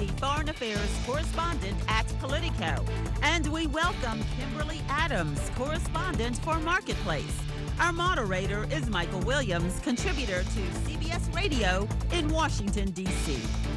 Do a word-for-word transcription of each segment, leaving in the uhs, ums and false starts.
the foreign affairs correspondent at Politico. And we welcome Kimberly Adams, correspondent for Marketplace. Our moderator is Michael Williams, contributor to C B S Radio in Washington, D C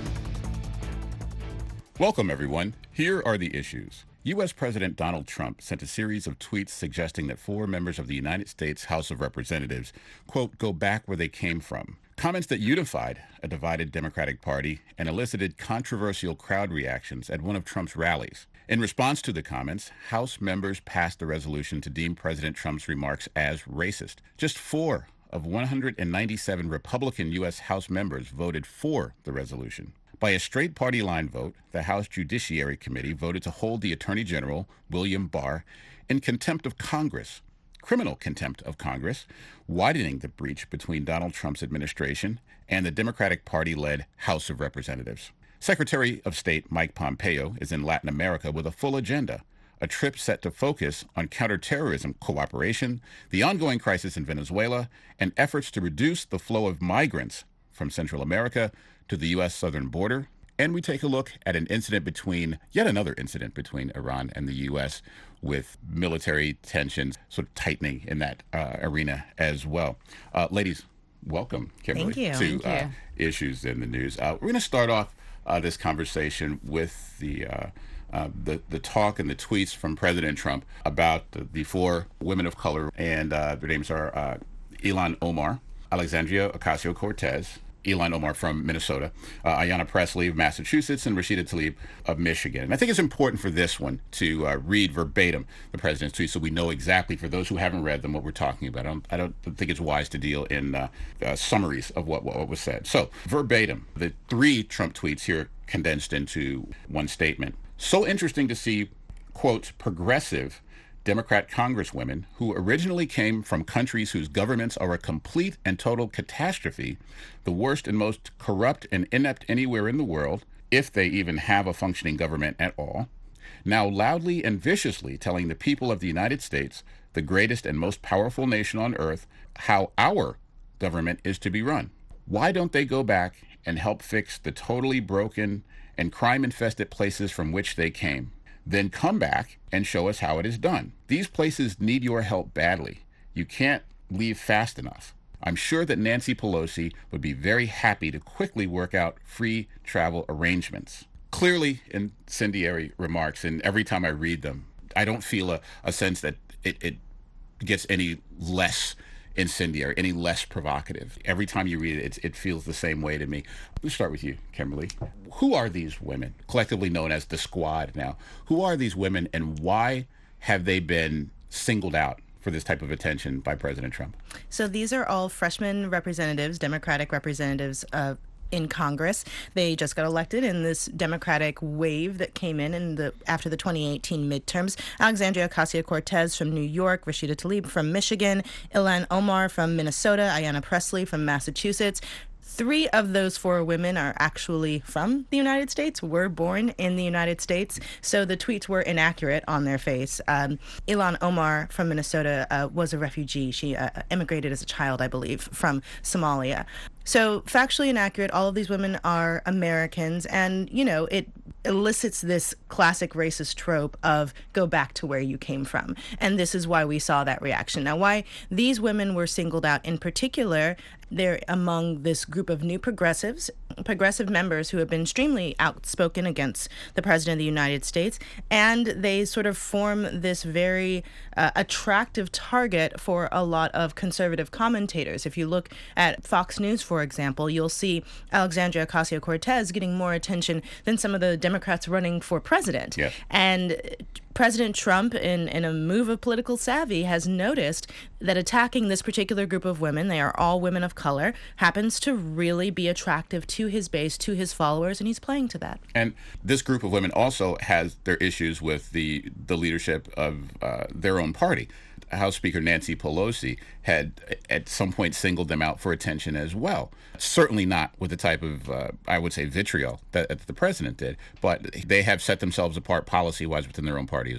Welcome, everyone. Here are the issues. U S. President Donald Trump sent a series of tweets suggesting that four members of the United States House of Representatives, quote, go back where they came from. Comments that unified a divided Democratic Party and elicited controversial crowd reactions at one of Trump's rallies. In response to the comments, House members passed a resolution to deem President Trump's remarks as racist. Just four of one hundred ninety-seven Republican U S. House members voted for the resolution. By a straight party line vote, the House Judiciary Committee voted to hold the Attorney General, William Barr, in contempt of Congress, criminal contempt of Congress, widening the breach between Donald Trump's administration and the Democratic Party-led House of Representatives. Secretary of State Mike Pompeo is in Latin America with a full agenda, a trip set to focus on counterterrorism cooperation, the ongoing crisis in Venezuela, and efforts to reduce the flow of migrants from Central America to the U S southern border. And we take a look at an incident between, yet another incident between Iran and the U S, with military tensions sort of tightening in that uh, arena as well. Uh, ladies, welcome, Kimberly, Thank you. to Thank uh, you. Issues in the News. Uh, we're going to start off uh, this conversation with the, uh, uh, the the talk and the tweets from President Trump about the, the four women of color, and uh, their names are uh, Ilhan Omar, Alexandria Ocasio-Cortez, Ilhan Omar from Minnesota, uh, Ayanna Pressley of Massachusetts, and Rashida Tlaib of Michigan. And I think it's important for this one to uh, read verbatim the president's tweets so we know exactly, for those who haven't read them, what we're talking about. I don't, I don't think it's wise to deal in uh, uh, summaries of what, what was said. So, verbatim, the three Trump tweets here condensed into one statement. So interesting to see, quote, progressive Democrat congresswomen who originally came from countries whose governments are a complete and total catastrophe, the worst and most corrupt and inept anywhere in the world, if they even have a functioning government at all, now loudly and viciously telling the people of the United States, the greatest and most powerful nation on earth, how our government is to be run. Why don't they go back and help fix the totally broken and crime-infested places from which they came? Then come back and show us how it is done. These places need your help badly. You can't leave fast enough. I'm sure that Nancy Pelosi would be very happy to quickly work out free travel arrangements. Clearly incendiary remarks, and every time I read them, I don't feel a, a sense that it, it gets any less incendiary, any less provocative. Every time you read it, it, it feels the same way to me. Let's start with you, Kimberly. Who are these women, collectively known as the Squad now? Who are these women, and why have they been singled out for this type of attention by President Trump? So these are all freshman representatives, Democratic representatives of in Congress. They just got elected in this Democratic wave that came in, in the after the twenty eighteen midterms. Alexandria Ocasio-Cortez from New York, Rashida Tlaib from Michigan, Ilhan Omar from Minnesota, Ayanna Pressley from Massachusetts. Three of those four women are actually from the United States, were born in the United States, so the tweets were inaccurate on their face. Um, Ilhan Omar from Minnesota uh, was a refugee. She uh, immigrated as a child, I believe, from Somalia. So factually inaccurate. All of these women are Americans, and, you know, it elicits this classic racist trope of go back to where you came from. And this is why we saw that reaction. Now, why these women were singled out in particular, they're among this group of new progressives, progressive members who have been extremely outspoken against the President of the United States, and they sort of form this very uh, attractive target for a lot of conservative commentators. If you look at Fox News, for example, you'll see Alexandria Ocasio-Cortez getting more attention than some of the Democrats running for president. Yes. And President Trump, in, in a move of political savvy, has noticed that attacking this particular group of women, they are all women of color, happens to really be attractive to his base, to his followers, and he's playing to that. And this group of women also has their issues with the, the leadership of uh, their own party. House Speaker Nancy Pelosi had at some point singled them out for attention as well. Certainly not with the type of, uh, I would say, vitriol that, that the president did, but they have set themselves apart policy-wise within their own party as well.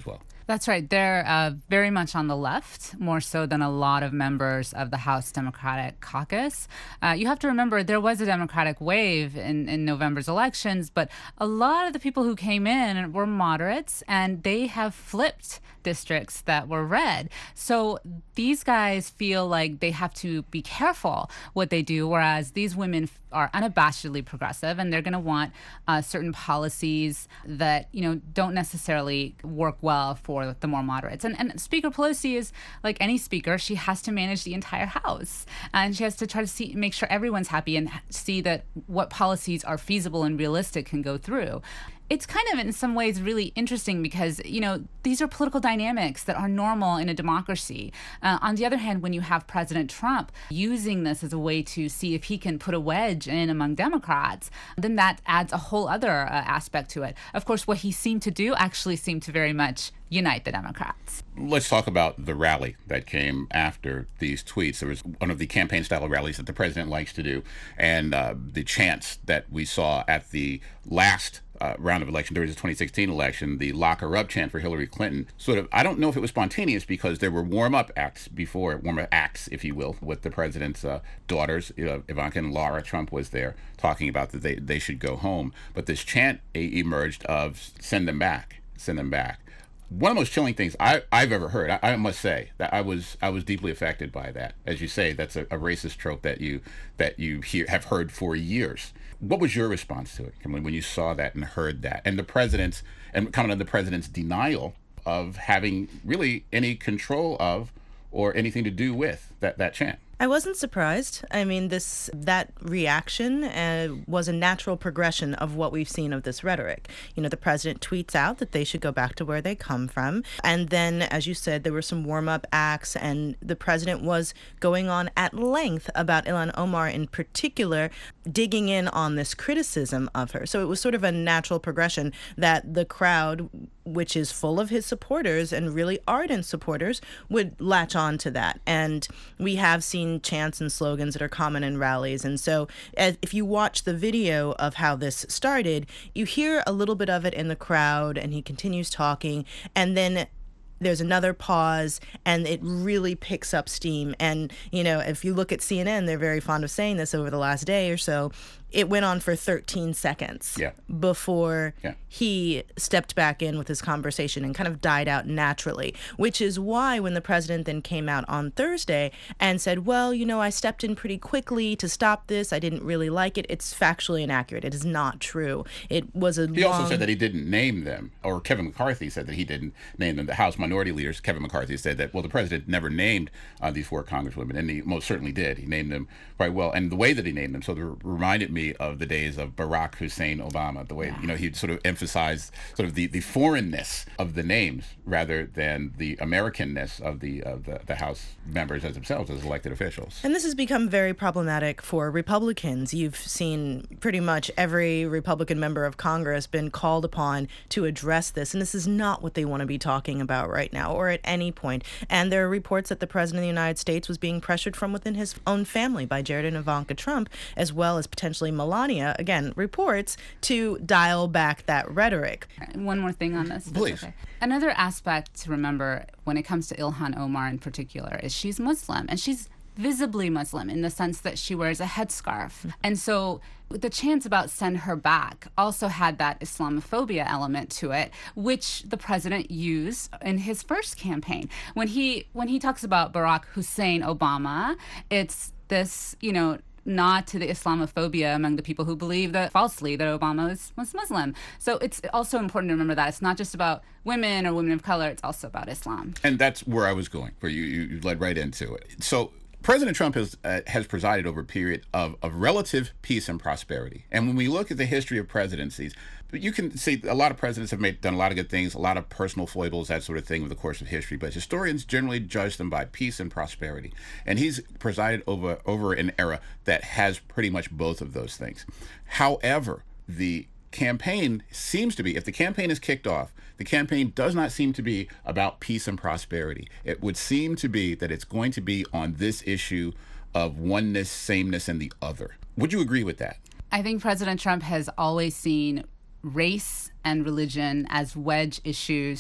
That's right. They're uh, very much on the left, more so than a lot of members of the House Democratic caucus. Uh, you have to remember there was a Democratic wave in, in November's elections, but a lot of the people who came in were moderates, and they have flipped districts that were red. So these guys feel like they have to be careful what they do, whereas these women are unabashedly progressive, and they're going to want uh, certain policies that, you know, don't necessarily work well for the more moderates. And, and Speaker Pelosi is like any speaker. She has to manage the entire House, and she has to try to see, make sure everyone's happy and see that what policies are feasible and realistic can go through. It's kind of in some ways really interesting because, you know, these are political dynamics that are normal in a democracy. Uh, on the other hand, when you have President Trump using this as a way to see if he can put a wedge in among Democrats, then that adds a whole other uh, aspect to it. Of course, what he seemed to do actually seemed to very much unite the Democrats. Let's talk about the rally that came after these tweets. There was one of the campaign-style rallies that the president likes to do, and uh, the chants that we saw at the last uh, round of election, during the twenty sixteen election, the lock her up chant for Hillary Clinton, sort of, I don't know if it was spontaneous because there were warm-up acts before, warm-up acts, if you will, with the president's uh, daughters, uh, Ivanka and Lara Trump was there talking about that they, they should go home. But this chant emerged of send them back, send them back. One of the most chilling things I, I've ever heard, I, I must say, that I was I was deeply affected by that. As you say, that's a, a racist trope that you that you hear, have heard for years. What was your response to it, Kimberly, when you saw that and heard that, and the president's and comment on the president's denial of having really any control of or anything to do with that, that chant? I wasn't surprised. I mean, this that reaction uh, was a natural progression of what we've seen of this rhetoric. You know, the president tweets out that they should go back to where they come from. And then, as you said, there were some warm-up acts, and the president was going on at length about Ilhan Omar in particular, digging in on this criticism of her. So it was sort of a natural progression that the crowd, which is full of his supporters and really ardent supporters, would latch on to that. And we have seen chants and slogans that are common in rallies. And so as, if you watch the video of how this started, you hear a little bit of it in the crowd, and he continues talking, and then there's another pause, and it really picks up steam. And, you know, if you look at C N N, they're very fond of saying this over the last day or so. It went on for thirteen seconds yeah. before yeah. he stepped back in with his conversation and kind of died out naturally, which is why when the president then came out on Thursday and said, well, you know, I stepped in pretty quickly to stop this. I didn't really like it. It's factually inaccurate. It is not true. It was a He long... also said that he didn't name them, or Kevin McCarthy said that he didn't name them. The House minority leaders, Kevin McCarthy, said that, well, the president never named uh, these four congresswomen, and he most certainly did. He named them quite well. And the way that he named them sort of reminded me of the days of Barack Hussein Obama, the way, you know, he sort of emphasized sort of the, the foreignness of the names rather than the Americanness of the of the, the House members as themselves, as elected officials. And this has become very problematic for Republicans. You've seen pretty much every Republican member of Congress been called upon to address this, and this is not what they want to be talking about right now or at any point. And there are reports that the president of the United States was being pressured from within his own family by Jared and Ivanka Trump, as well as potentially Melania, again, reports, to dial back that rhetoric. One more thing on this. Please. Okay. Another aspect to remember when it comes to Ilhan Omar in particular is she's Muslim, and she's visibly Muslim in the sense that she wears a headscarf. And so the chants about send her back also had that Islamophobia element to it, which the president used in his first campaign. When he when he talks about Barack Hussein Obama, it's this, you know, nod to the Islamophobia among the people who believe that falsely that Obama was, was Muslim. So it's also important to remember that it's not just about women or women of color, it's also about Islam. And that's where I was going, where you, you, you led right into it. So President Trump has uh, has presided over a period of, of relative peace and prosperity. And when we look at the history of presidencies, you can see a lot of presidents have made done a lot of good things, a lot of personal foibles, that sort of thing, over the course of history. But historians generally judge them by peace and prosperity. And he's presided over over an era that has pretty much both of those things. However, the campaign seems to be, if the campaign is kicked off, the campaign does not seem to be about peace and prosperity. It would seem to be that it's going to be on this issue of oneness, sameness, and the other. Would you agree with that? I think President Trump has always seen race and religion as wedge issues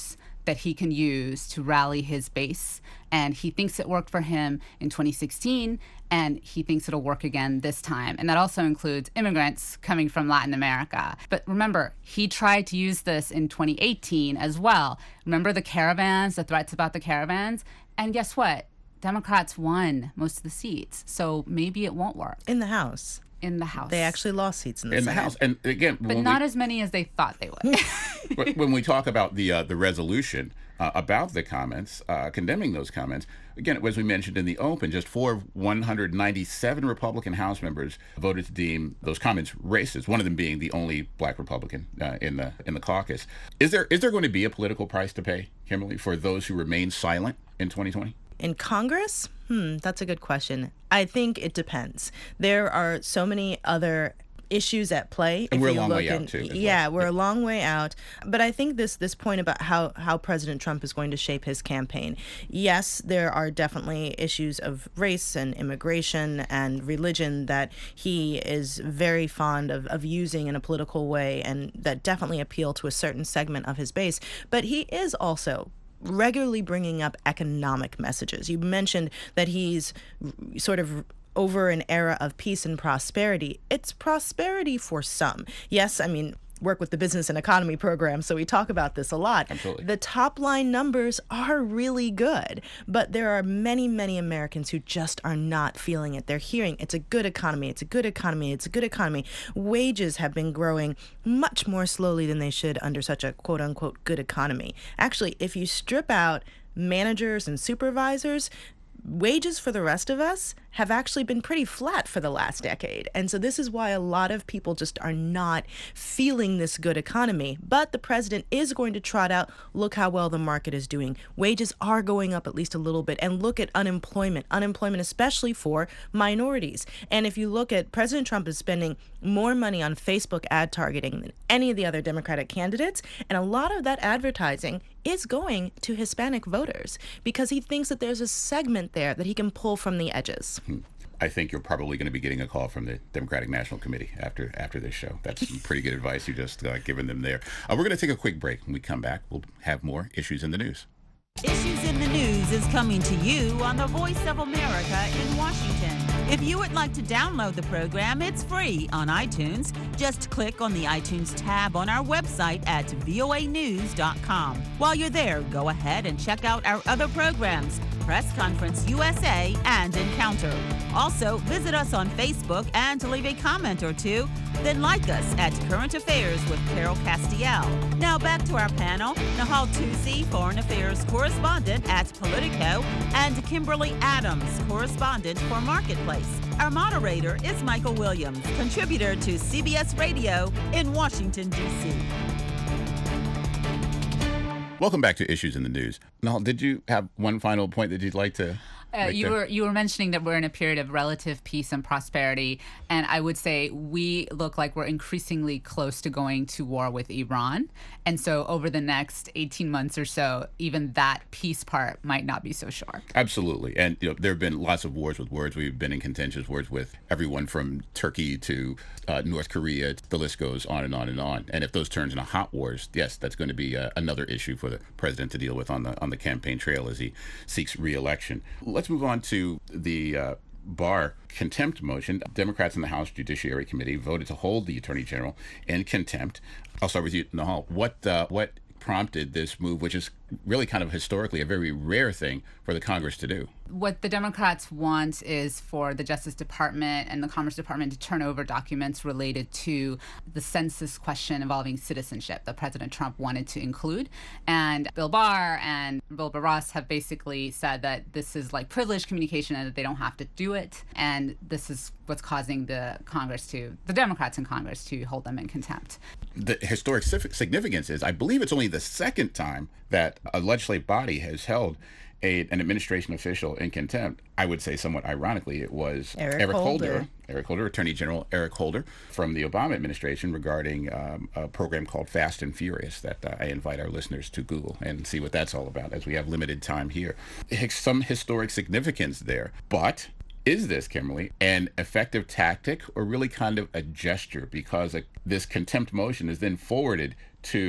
that he can use to rally his base. And he thinks it worked for him in twenty sixteen, and he thinks it'll work again this time. And that also includes immigrants coming from Latin America. But remember, he tried to use this in twenty eighteen as well. Remember the caravans, the threats about the caravans? And guess what? Democrats won most of the seats. So maybe it won't work. In the House. In the House. They actually lost seats in the in Senate. the House. And again, But not we, as many as they thought they would. when we talk about the uh, the resolution uh, about the comments, uh, condemning those comments, again, as we mentioned in the open, just four of one hundred ninety-seven Republican House members voted to deem those comments racist, one of them being the only black Republican uh, in the in the caucus. Is there is there going to be a political price to pay, Kimberly, for those who remain silent in twenty twenty? In Congress? Hmm, that's a good question. I think it depends. There are so many other issues at play. And if we're a you long look way in, out, too. Yeah, well. we're yeah. a long way out. But I think this this point about how, how President Trump is going to shape his campaign. Yes, there are definitely issues of race and immigration and religion that he is very fond of, of using in a political way, and that definitely appeal to a certain segment of his base. But he is also regularly bringing up economic messages. You mentioned that he's sort of over an era of peace and prosperity. It's prosperity for some. Yes, I mean, work with the business and economy program, so we talk about this a lot. Absolutely. The top line numbers are really good, but there are many, many Americans who just are not feeling it. They're hearing it's a good economy, it's a good economy, it's a good economy. Wages have been growing much more slowly than they should under such a quote unquote good economy. Actually, if you strip out managers and supervisors, wages for the rest of us have actually been pretty flat for the last decade. And so this is why a lot of people just are not feeling this good economy. But the president is going to trot out, look how well the market is doing. Wages are going up at least a little bit. And look at unemployment, unemployment especially for minorities. And if you look at President Trump is spending more money on Facebook ad targeting than any of the other Democratic candidates. And a lot of that advertising is going to Hispanic voters because he thinks that there's a segment there that he can pull from the edges. I think you're probably going to be getting a call from the Democratic National Committee after after this show. That's some pretty good advice you just uh, given them there. Uh, we're going to take a quick break. When we come back, we'll have more Issues in the News. Issues in the News is coming to you on the Voice of America in Washington. If you would like to download the program, it's free on iTunes. Just click on the iTunes tab on our website at voa news dot com. While you're there, go ahead and check out our other programs, Press Conference U S A and Encounter. Also, visit us on Facebook and leave a comment or two. Then like us at Current Affairs with Carol Castiel. Now back to our panel, Nahal Tusi, Foreign Affairs Correspondent at Politico, and Kimberly Adams, Correspondent for Marketplace. Our moderator is Michael Williams, contributor to C B S Radio in Washington, D C Welcome back to Issues in the News. Nahal, did you have one final point that you'd like to Uh, you were you were mentioning that we're in a period of relative peace and prosperity, and I would say we look like we're increasingly close to going to war with Iran. And so over the next eighteen months or so, even that peace part might not be so sure. Absolutely. And you know, there have been lots of wars with words. We've been in contentious wars with everyone from Turkey to uh, North Korea. The list goes on and on and on. And if those turns into hot wars, yes, that's going to be uh, another issue for the president to deal with on the on the campaign trail as he seeks re-election. Let's move on to the uh, Barr contempt motion. Democrats in the House Judiciary Committee voted to hold the Attorney General in contempt. I'll start with you, Nahal. What uh, what prompted this move, which is really kind of historically a very rare thing for the Congress to do? What the Democrats want is for the Justice Department and the Commerce Department to turn over documents related to the census question involving citizenship that President Trump wanted to include. And Bill Barr and Wilbur Ross have basically said that this is like privileged communication and that they don't have to do it. And this is what's causing the Congress to, the Democrats in Congress to hold them in contempt. The historic significance is, I believe it's only the second time that a legislative body has held A, an administration official in contempt. I would say somewhat ironically, it was Eric, Eric Holder. Holder. Eric Holder, Attorney General Eric Holder from the Obama administration regarding um, a program called Fast and Furious that uh, I invite our listeners to Google and see what that's all about as we have limited time here. Some historic significance there. But is this, Kimberly, an effective tactic or really kind of a gesture? Because uh, this contempt motion is then forwarded to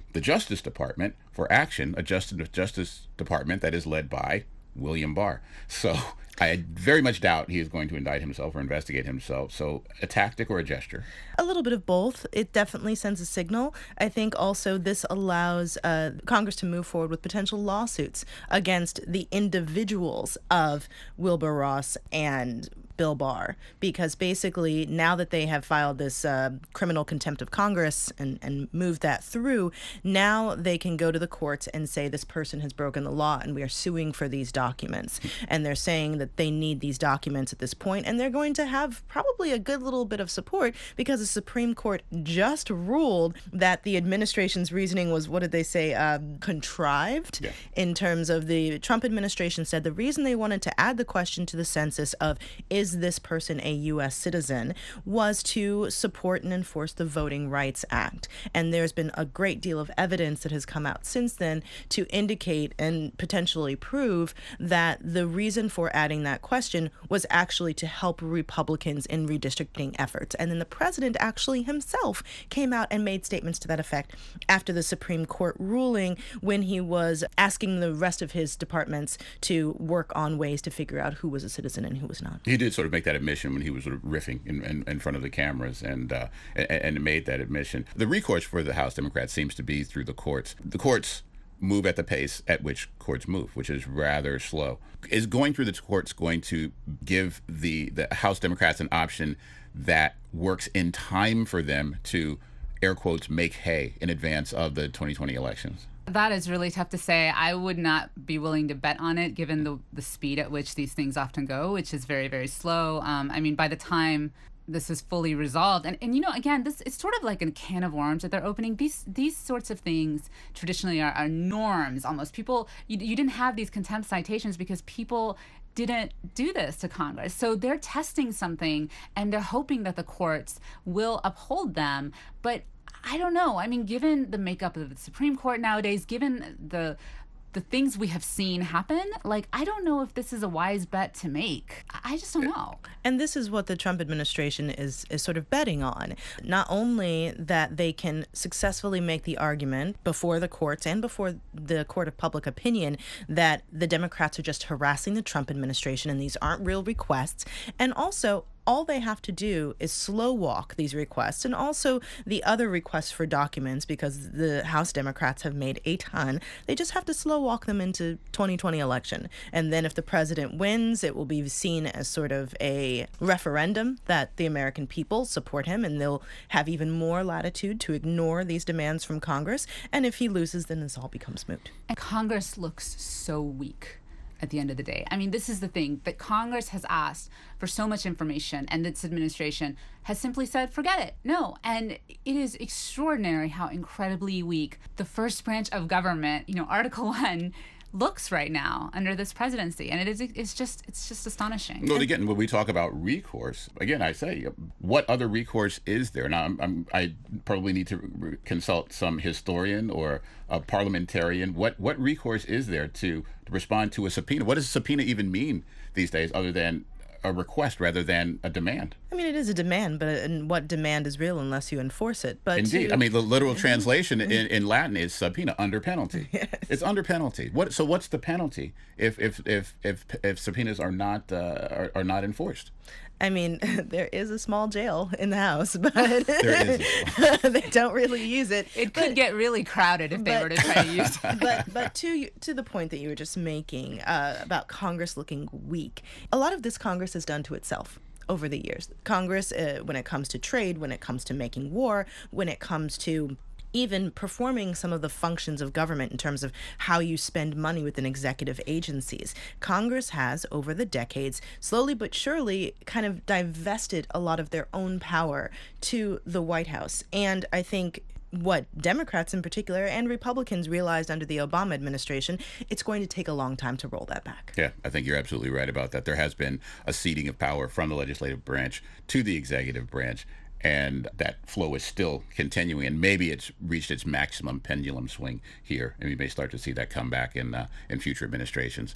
the Justice Department for action, a Justice, Justice Department that is led by William Barr. So I very much doubt he is going to indict himself or investigate himself. So a tactic or a gesture? A little bit of both. It definitely sends a signal. I think also this allows uh, Congress to move forward with potential lawsuits against the individuals of Wilbur Ross and Bill Barr, because basically now that they have filed this uh, criminal contempt of Congress and, and moved that through, now they can go to the courts and say this person has broken the law and we are suing for these documents. And they're saying that they need these documents at this point, and they're going to have probably a good little bit of support because the Supreme Court just ruled that the administration's reasoning was, what did they say, um, contrived, yeah. in terms of the Trump administration said the reason they wanted to add the question to the census of is this person a U S citizen was to support and enforce the Voting Rights Act. And there's been a great deal of evidence that has come out since then to indicate and potentially prove that the reason for adding that question was actually to help Republicans in redistricting efforts. And then the president actually himself came out and made statements to that effect after the Supreme Court ruling, when he was asking the rest of his departments to work on ways to figure out who was a citizen and who was not. He did sort of make that admission when he was sort of riffing in, in, in front of the cameras and, uh, and and made that admission. The recourse for the House Democrats seems to be through the courts. The courts move at the pace at which courts move, which is rather slow. Is going through the courts going to give the, the House Democrats an option that works in time for them to, air quotes, make hay in advance of the twenty twenty elections? That is really tough to say. I would not be willing to bet on it, given the the speed at which these things often go, which is very, very slow. Um, I mean, by the time this is fully resolved, and, and you know, again, this it's sort of like a can of worms that they're opening. These these sorts of things traditionally are, are norms almost. People, you, you didn't have these contempt citations because people didn't do this to Congress. So they're testing something and they're hoping that the courts will uphold them. But I don't know. I mean, given the makeup of the Supreme Court nowadays, given the the things we have seen happen, like, I don't know if this is a wise bet to make. I just don't know. And this is what the Trump administration is is sort of betting on. Not only that they can successfully make the argument before the courts and before the court of public opinion that the Democrats are just harassing the Trump administration and these aren't real requests, and also all they have to do is slow walk these requests and also the other requests for documents, because the House Democrats have made a ton. They just have to slow walk them into twenty twenty election. And then if the president wins, it will be seen as sort of a referendum that the American people support him, and they'll have even more latitude to ignore these demands from Congress. And if he loses, then this all becomes moot. And Congress looks so weak at the end of the day. I mean, this is the thing, that Congress has asked for so much information, and this administration has simply said, forget it, no. And it is extraordinary how incredibly weak the first branch of government, you know, Article One, looks right now under this presidency, and it is it's just it's just astonishing. Well, again, when we talk about recourse, again, I say, what other recourse is there? Now, I'm, I'm, I probably need to re- consult some historian or a parliamentarian. What what recourse is there to, to respond to a subpoena? What does a subpoena even mean these days, other than a request rather than a demand? I mean, it is a demand, but and what demand is real unless you enforce it? But indeed, to, I mean, the literal translation in, in Latin is subpoena, under penalty. Yes. It's under penalty. What? So, what's the penalty if if if if, if subpoenas are not uh, are, are not enforced? I mean, there is a small jail in the House, but there is they don't really use it. It but, could get really crowded if they but, were to try to use it. But but to to the point that you were just making uh, about Congress looking weak, a lot of this Congress has done to itself over the years. Congress, uh, when it comes to trade, when it comes to making war, when it comes to even performing some of the functions of government in terms of how you spend money within executive agencies. Congress has, over the decades, slowly but surely kind of divested a lot of their own power to the White House. And I think what Democrats in particular and Republicans realized under the Obama administration, it's going to take a long time to roll that back. Yeah, I think you're absolutely right about that. There has been a ceding of power from the legislative branch to the executive branch, and that flow is still continuing, and maybe it's reached its maximum pendulum swing here, and we may start to see that come back in uh, in future administrations.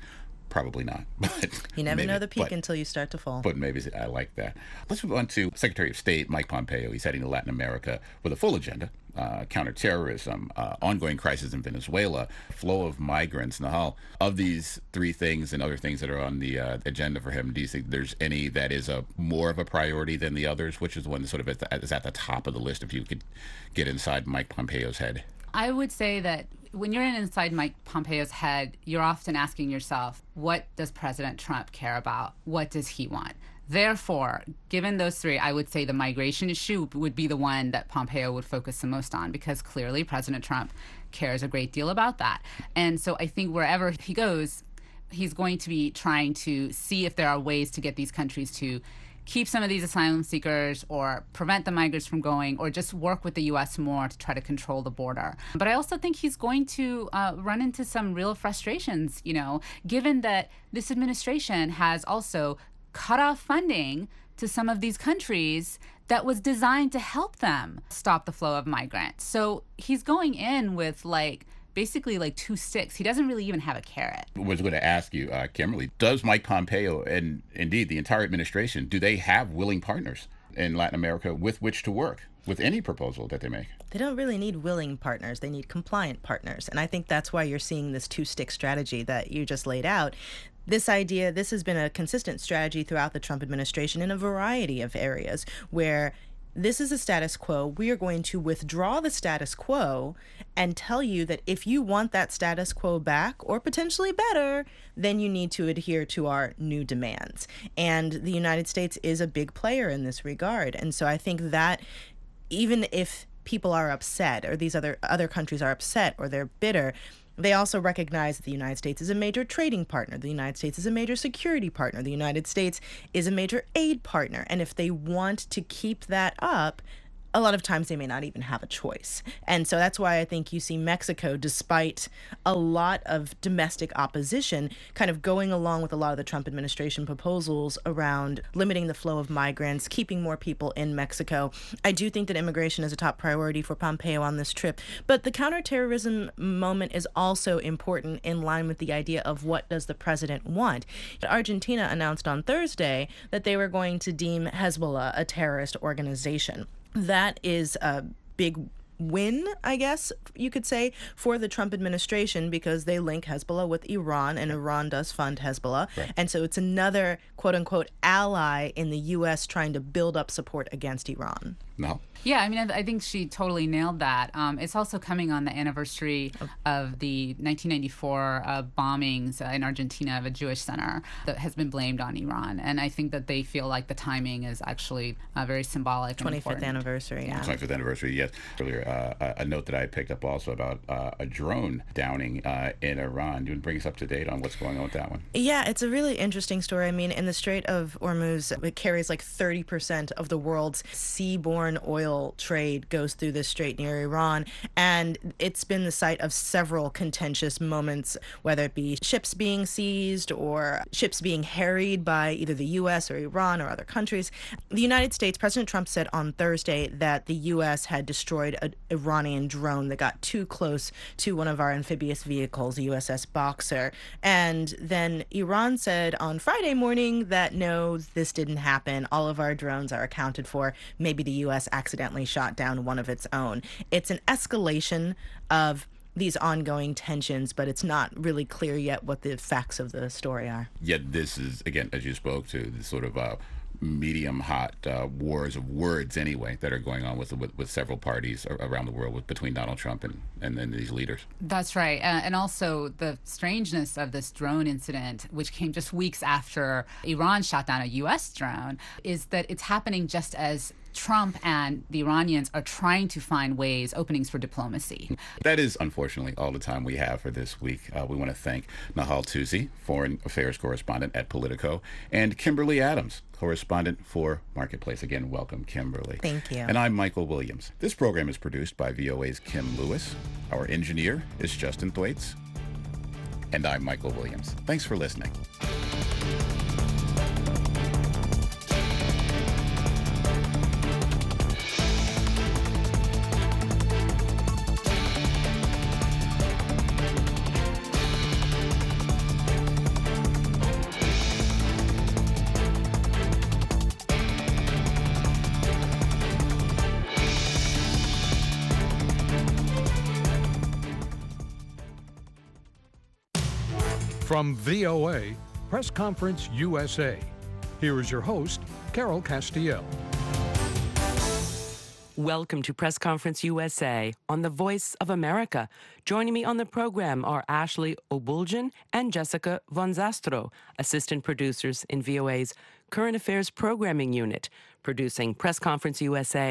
Probably not. But you never maybe, know the peak but, until you start to fall. But maybe I like that. Let's move on to Secretary of State Mike Pompeo. He's heading to Latin America with a full agenda: uh, counterterrorism, uh, ongoing crisis in Venezuela, flow of migrants. Nahal, of these three things and other things that are on the uh, agenda for him, do you think there's any that is a more of a priority than the others? Which is the one that sort of is at the top of the list? If you could get inside Mike Pompeo's head. I would say that when you're inside Mike Pompeo's head, you're often asking yourself, what does President Trump care about? What does he want? Therefore, given those three, I would say the migration issue would be the one that Pompeo would focus the most on, because clearly President Trump cares a great deal about that. And so I think wherever he goes, he's going to be trying to see if there are ways to get these countries to keep some of these asylum seekers or prevent the migrants from going, or just work with the U S more to try to control the border. But I also think he's going to uh, run into some real frustrations, you know, given that this administration has also cut off funding to some of these countries that was designed to help them stop the flow of migrants. So he's going in with like basically like two sticks. He doesn't really even have a carrot. I was going to ask you, uh, Kimberly, does Mike Pompeo and indeed the entire administration, do they have willing partners in Latin America with which to work with any proposal that they make? They don't really need willing partners. They need compliant partners. And I think that's why you're seeing this two-stick strategy that you just laid out. This idea, this has been a consistent strategy throughout the Trump administration in a variety of areas where this is a status quo. We are going to withdraw the status quo and tell you that if you want that status quo back or potentially better, then you need to adhere to our new demands. And the United States is a big player in this regard. And so I think that even if people are upset, or these other other countries are upset, or they're bitter, they also recognize that the United States is a major trading partner. The United States is a major security partner. The United States is a major aid partner. And if they want to keep that up, a lot of times they may not even have a choice. And so that's why I think you see Mexico, despite a lot of domestic opposition, kind of going along with a lot of the Trump administration proposals around limiting the flow of migrants, keeping more people in Mexico. I do think that immigration is a top priority for Pompeo on this trip. But the counterterrorism moment is also important in line with the idea of what does the president want. Argentina announced on Thursday that they were going to deem Hezbollah a terrorist organization. That is a big win, I guess you could say, for the Trump administration, because they link Hezbollah with Iran, and Iran does fund Hezbollah. Right. And so it's another quote-unquote ally in the U S trying to build up support against Iran. No. Yeah, I mean, I think she totally nailed that. Um, it's also coming on the anniversary of the nineteen ninety-four uh, bombings uh, in Argentina of a Jewish center that has been blamed on Iran. And I think that they feel like the timing is actually uh, very symbolic. twenty-fifth anniversary. Yeah. twenty-fifth anniversary, yes. Earlier, uh, a note that I picked up also about uh, a drone downing uh, in Iran. Do you want to bring us up to date on what's going on with that one? Yeah, it's a really interesting story. I mean, in the Strait of Hormuz, it carries like thirty percent of the world's seaborne oil trade goes through this strait near Iran, and it's been the site of several contentious moments, whether it be ships being seized or ships being harried by either the U S or Iran or other countries. The United States, President Trump said on Thursday that the U S had destroyed an Iranian drone that got too close to one of our amphibious vehicles, the U S S Boxer. And then Iran said on Friday morning that no, this didn't happen. All of our drones are accounted for. Maybe the U S accidentally shot down one of its own. It's an escalation of these ongoing tensions, but it's not really clear yet what the facts of the story are. Yet this is, again, as you spoke to, the sort of uh, medium hot uh, wars of words anyway that are going on with with, with several parties around the world with, between Donald Trump and, and, and these leaders. That's right. Uh, and also the strangeness of this drone incident, which came just weeks after Iran shot down a U S drone, is that it's happening just as Trump and the Iranians are trying to find ways, openings for diplomacy. That is, unfortunately, all the time we have for this week. Uh, we want to thank Nahal Tousi, Foreign Affairs Correspondent at Politico, and Kimberly Adams, Correspondent for Marketplace. Again, welcome, Kimberly. Thank you. And I'm Michael Williams. This program is produced by V O A's Kim Lewis. Our engineer is Justin Thwaites. And I'm Michael Williams. Thanks for listening. From V O A, Press Conference U S A. Here is your host, Carol Castiel. Welcome to Press Conference U S A on the Voice of America. Joining me on the program are Ashley Obuljan and Jessica Von Zastro, assistant producers in V O A's Current Affairs Programming Unit, producing Press Conference U S A